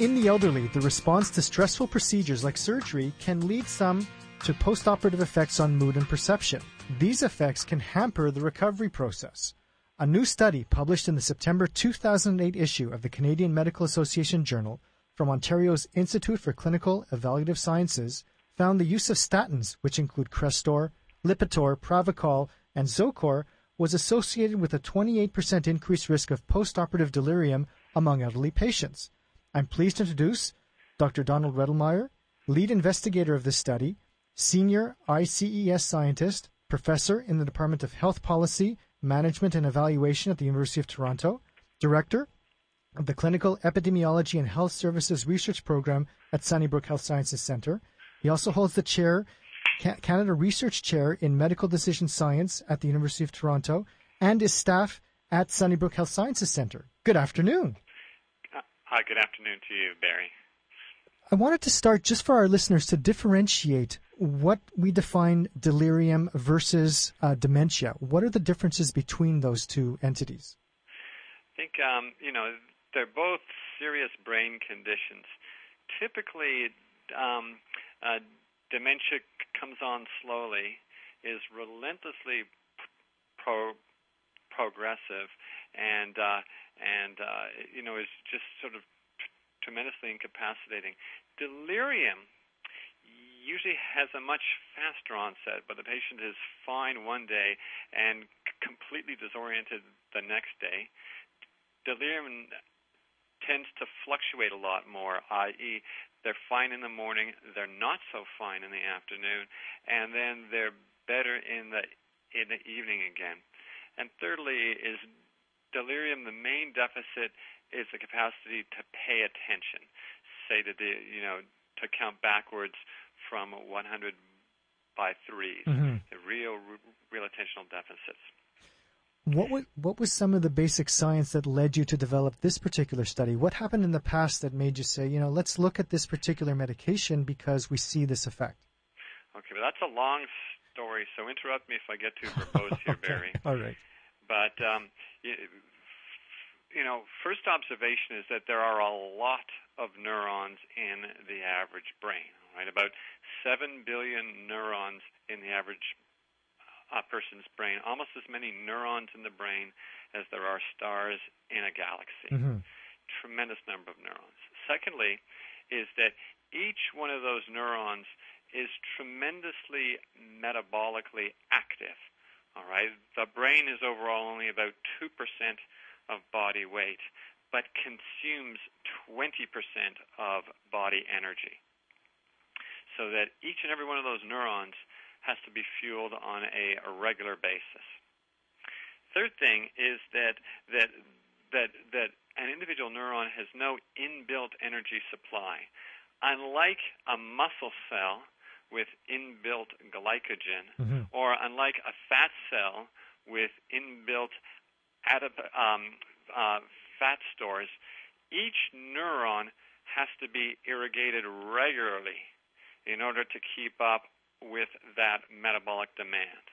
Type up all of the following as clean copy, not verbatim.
In the elderly, the response to stressful procedures like surgery can lead some to postoperative effects on mood and perception. These effects can hamper the recovery process. A new study published in the September 2008 issue of the Canadian Medical Association Journal from Ontario's Institute for Clinical Evaluative Sciences found the use of statins, which include Crestor, Lipitor, Pravachol, and Zocor, was associated with a 28% increased risk of postoperative delirium among elderly patients. I'm pleased to introduce Dr. Donald Redelmeier, lead investigator of this study, senior ICES scientist, professor in the Department of Health Policy, Management and Evaluation at the University of Toronto, director of the Clinical Epidemiology and Health Services Research Program at Sunnybrook Health Sciences Centre. He also holds the chair, Canada Research Chair in Medical Decision Science at the University of Toronto, and is staff at Sunnybrook Health Sciences Centre. Good afternoon. Hi, good afternoon to you, Barry. I wanted to start just for our listeners to differentiate what we define delirium versus dementia. What are the differences between those two entities? I think, they're both serious brain conditions. Typically, dementia comes on slowly, is relentlessly progressive, and is just sort of tremendously incapacitating. Delirium usually has a much faster onset, but the patient is fine one day and completely disoriented the next day. Delirium tends to fluctuate a lot more, i.e., they're fine in the morning, they're not so fine in the afternoon, and then they're better in the evening again. And thirdly is delirium, the main deficit is the capacity to pay attention, say to count backwards from 100 by threes, the real attentional deficits. What was some of the basic science that led you to develop this particular study? What happened in the past that made you say, let's look at this particular medication because we see this effect? Okay, but that's a long story, so interrupt me if I get too verbose here, Okay. Barry. All right. But, first observation is that there are a lot of neurons in the average brain, right? About 7 billion neurons in the average person's brain, almost as many neurons in the brain as there are stars in a galaxy. Tremendous number of neurons. Secondly, is that each one of those neurons is tremendously metabolically active. All right, the brain is overall only about 2% of body weight, but consumes 20% of body energy. So that each and every one of those neurons has to be fueled on a regular basis. Third thing is that an individual neuron has no inbuilt energy supply. Unlike a muscle cell with inbuilt glycogen, or unlike a fat cell with inbuilt fat stores, each neuron has to be irrigated regularly in order to keep up with that metabolic demand.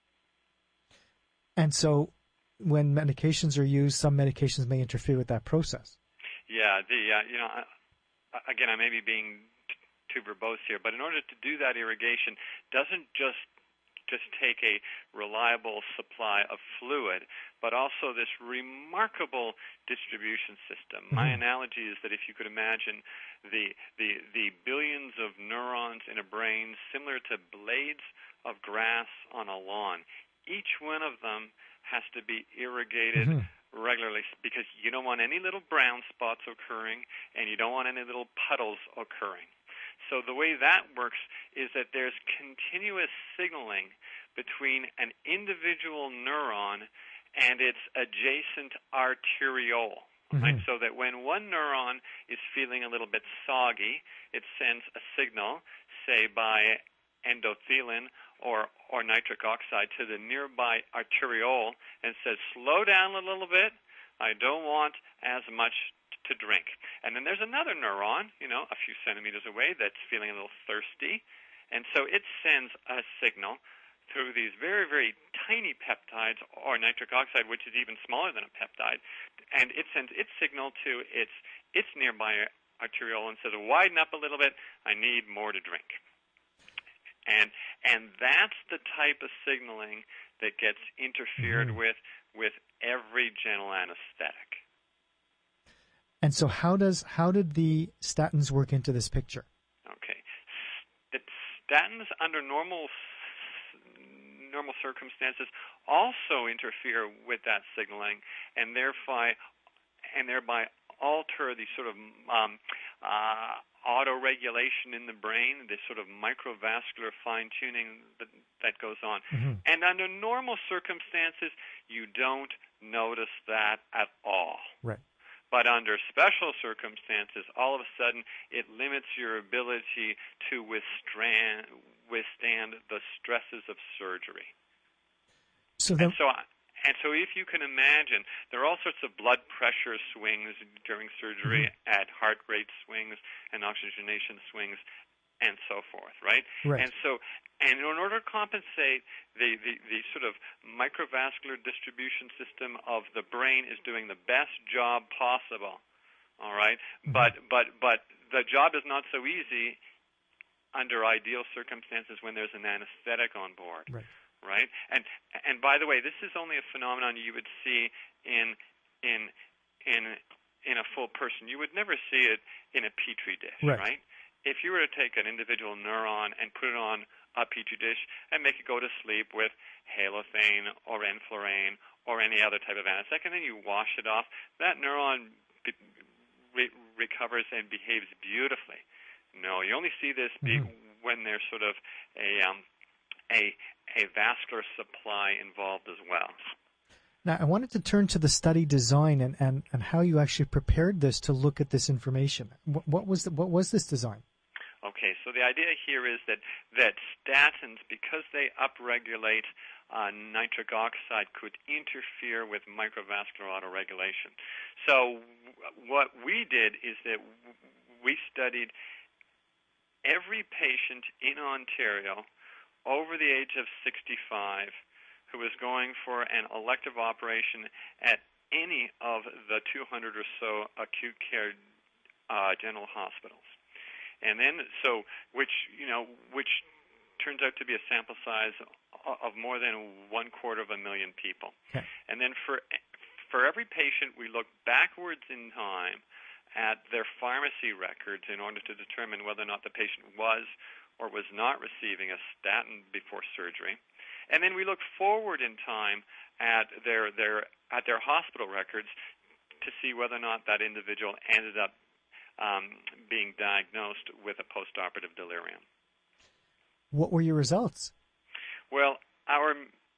And so when medications are used, some medications may interfere with that process. Yeah, again, I may be being too verbose here, but in order to do that irrigation doesn't just take a reliable supply of fluid, but also this remarkable distribution system. My analogy is that if you could imagine the billions of neurons in a brain similar to blades of grass on a lawn, each one of them has to be irrigated regularly because you don't want any little brown spots occurring and you don't want any little puddles occurring. So the way that works is that there's continuous signaling between an individual neuron and its adjacent arteriole. Right? So that when one neuron is feeling a little bit soggy, it sends a signal, say by endothelin or nitric oxide, to the nearby arteriole and says, slow down a little bit, I don't want as much to drink. And then there's another neuron, a few centimeters away that's feeling a little thirsty, and so it sends a signal through these very, very tiny peptides, or nitric oxide, which is even smaller than a peptide, and it sends its signal to its nearby arterioles and says, widen up a little bit, I need more to drink. And that's the type of signaling that gets interfered with every general anesthetic. And so how did the statins work into this picture? Okay. The statins under normal circumstances also interfere with that signaling and thereby alter the sort of autoregulation in the brain, this sort of microvascular fine-tuning that goes on. Mm-hmm. And under normal circumstances, you don't notice that at all. Right. But under special circumstances, all of a sudden, it limits your ability to withstand the stresses of surgery. So if you can imagine, there are all sorts of blood pressure swings during surgery, at heart rate swings and oxygenation swings, and so forth, right? And in order to compensate, the sort of microvascular distribution system of the brain is doing the best job possible, all right? Mm-hmm. But the job is not so easy under ideal circumstances when there's an anesthetic on board. Right, and by the way, this is only a phenomenon you would see in a full person. You would never see it in a petri dish, right? If you were to take an individual neuron and put it on a petri dish and make it go to sleep with halothane or enflurane or any other type of anesthetic, and then you wash it off, that neuron recovers and behaves beautifully. No, you only see this when there's sort of a vascular supply involved as well. Now, I wanted to turn to the study design and how you actually prepared this to look at this information. What was this design? Okay, so the idea here is that statins, because they upregulate nitric oxide, could interfere with microvascular autoregulation. So what we did is that we studied every patient in Ontario over the age of 65 who was going for an elective operation at any of the 200 or so acute care general hospitals. And then, which turns out to be a sample size of more than 250,000 people. Okay. And then for every patient, we looked backwards in time at their pharmacy records in order to determine whether or not the patient was or was not receiving a statin before surgery. And then we looked forward in time at their hospital records to see whether or not that individual ended up being diagnosed with a postoperative delirium. What were your results? Well, our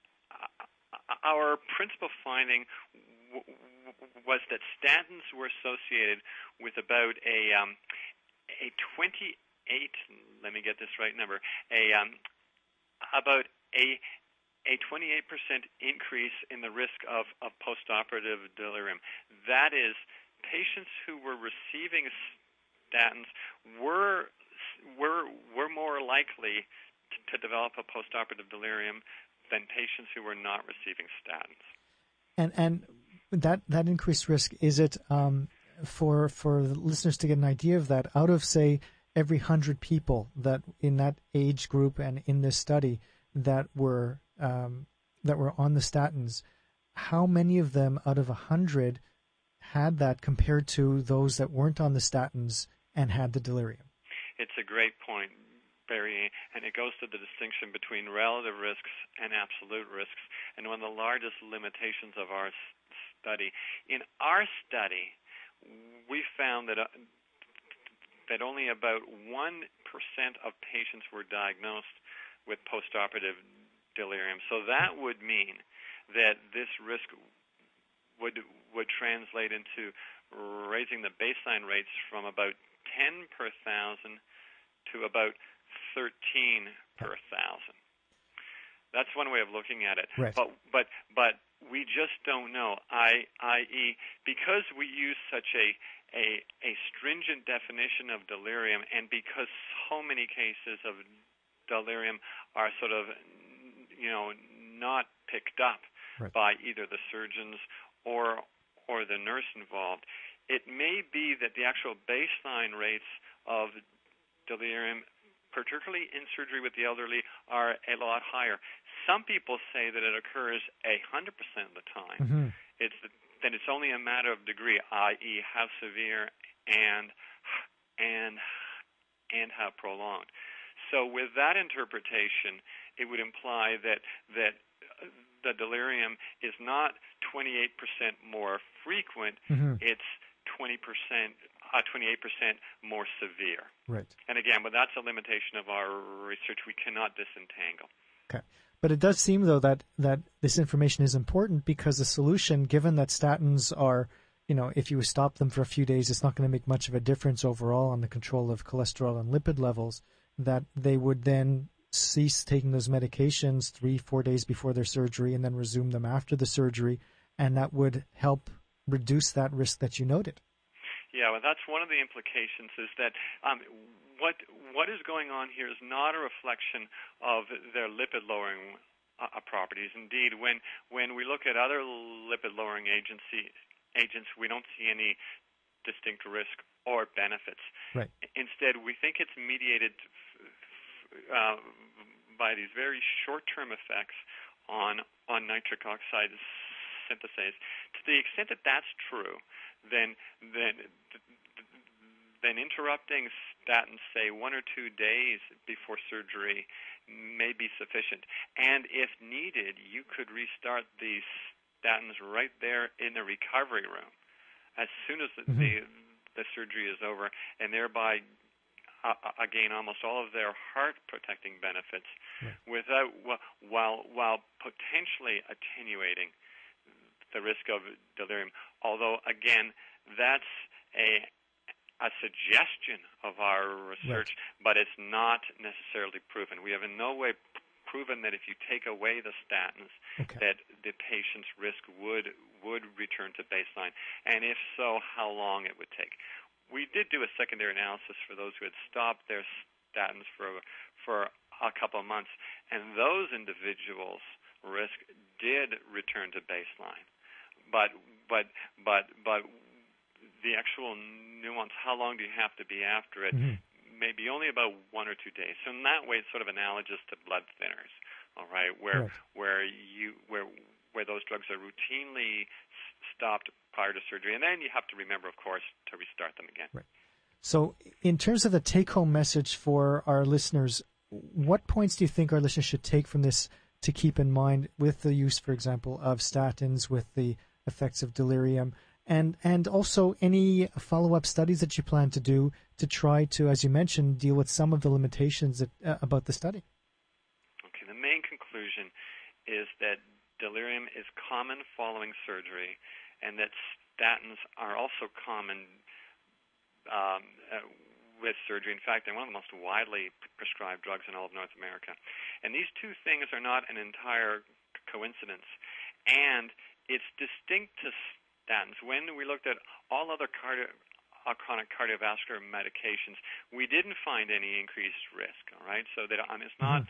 principal finding was that statins were associated with about a 28. Let me get this right number. About a 28% increase in the risk of postoperative delirium. That is, patients who were receiving statins were more likely to develop a postoperative delirium than patients who were not receiving statins. And that increased risk, is it for the listeners to get an idea of that? Out of, say, every 100 people that in that age group and in this study that were on the statins, how many of them out of 100 had that compared to those that weren't on the statins and had the delirium? It's a great point, Barry, and it goes to the distinction between relative risks and absolute risks, and one of the largest limitations of our study. In our study, we found that only about 1% of patients were diagnosed with postoperative delirium. So that would mean that this risk would translate into raising the baseline rates from about 10 per thousand to about 13 per thousand. That's one way of looking at it. Right. But we just don't know. I.e., because we use such a stringent definition of delirium, and because so many cases of delirium are sort of, not picked up by either the surgeons or the nurse involved, it may be that the actual baseline rates of delirium, particularly in surgery with the elderly, are a lot higher. Some people say that it occurs 100% of the time. Mm-hmm. Then it's only a matter of degree, i.e., how severe and how prolonged. So with that interpretation, it would imply that the delirium is not 28% more frequent, mm-hmm. It's 28% more severe. Right. And again, but that's a limitation of our research. We cannot disentangle. Okay. But it does seem, though, that this information is important because the solution, given that statins are, if you stop them for a few days, it's not going to make much of a difference overall on the control of cholesterol and lipid levels, that they would then cease taking those medications 3-4 days before their surgery and then resume them after the surgery, and that would help reduce that risk that you noted. Yeah, well, that's one of the implications, is that what is going on here is not a reflection of their lipid-lowering properties. Indeed, when we look at other lipid-lowering agents, we don't see any distinct risk or benefits. Right. Instead, we think it's mediated by these very short-term effects on nitric oxide synthase. To the extent that that's true, then interrupting statins, say 1 or 2 days before surgery, may be sufficient. And if needed, you could restart these statins right there in the recovery room as soon as the surgery is over, and thereby again almost all of their heart-protecting benefits, without while potentially attenuating the risk of delirium. Although, again, that's a suggestion of our research, but it's not necessarily proven. We have in no way proven that if you take away the statins, that the patient's risk would return to baseline, and if so, how long it would take. We did do a secondary analysis for those who had stopped their statins for a couple of months, and those individuals' risk did return to baseline. But the actual nuance, how long do you have to be after it, maybe only about 1 or 2 days. So in that way, it's sort of analogous to blood thinners, all right, where those drugs are routinely stopped prior to surgery, and then you have to remember, of course, to restart them again. Right. So in terms of the take-home message for our listeners, what points do you think our listeners should take from this to keep in mind with the use, for example, of statins, with the effects of delirium, and also any follow-up studies that you plan to do to try to, as you mentioned, deal with some of the limitations about the study? Okay, the main conclusion is that delirium is common following surgery, and that statins are also common with surgery. In fact, they're one of the most widely prescribed drugs in all of North America. And these two things are not an entire coincidence. And it's distinct to statins. When we looked at all other chronic cardiovascular medications, we didn't find any increased risk, all right? So that it's not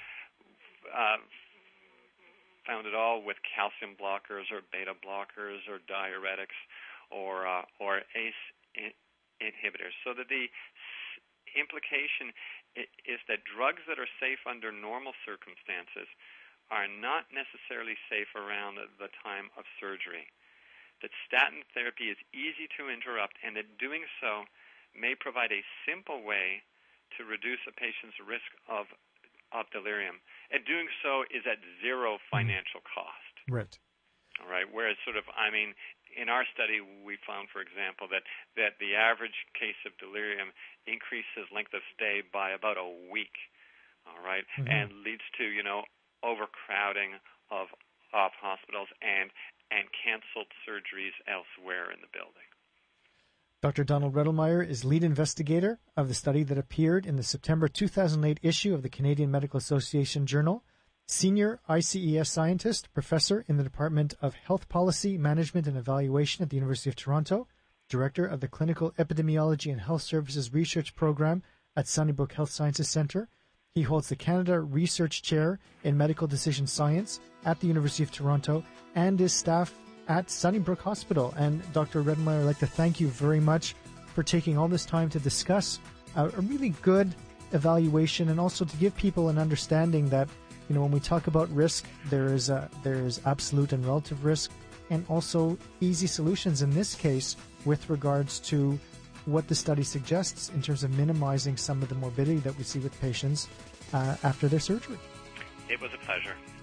found at all with calcium blockers or beta blockers or diuretics or ACE inhibitors. So that the implication is that drugs that are safe under normal circumstances are not necessarily safe around the time of surgery. That statin therapy is easy to interrupt, and that doing so may provide a simple way to reduce a patient's risk of delirium. And doing so is at zero financial cost. Right. All right. Whereas in our study, we found, for example, that the average case of delirium increases length of stay by about a week, all right, and leads to, overcrowding of hospitals and canceled surgeries elsewhere in the building. Dr. Donald Rettelmeier is lead investigator of the study that appeared in the September 2008 issue of the Canadian Medical Association Journal, senior ICES scientist, professor in the Department of Health Policy, Management and Evaluation at the University of Toronto, director of the Clinical Epidemiology and Health Services Research Program at Sunnybrook Health Sciences Centre. He holds the Canada Research Chair in Medical Decision Science at the University of Toronto and is staff at Sunnybrook Hospital. And Dr. Redenmeyer, I'd like to thank you very much for taking all this time to discuss a really good evaluation, and also to give people an understanding that, when we talk about risk, there is absolute and relative risk, and also easy solutions in this case with regards to what the study suggests in terms of minimizing some of the morbidity that we see with patients after their surgery. It was a pleasure.